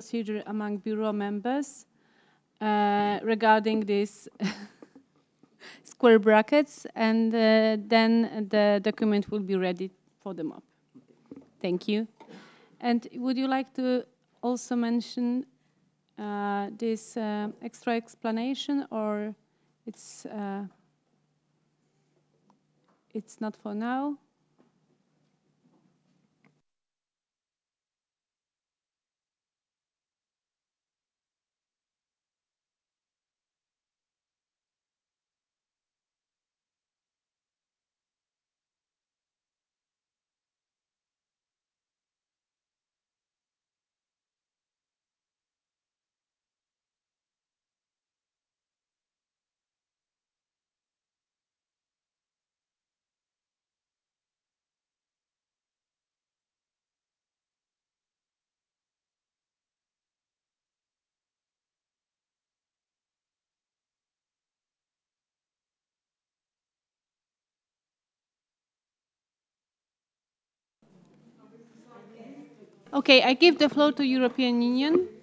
procedure among Bureau members regarding these square brackets, and then the document will be ready for the mob. Thank you. And would you like to also mention this extra explanation, or it's not for now? Okay, I give the floor to European Union.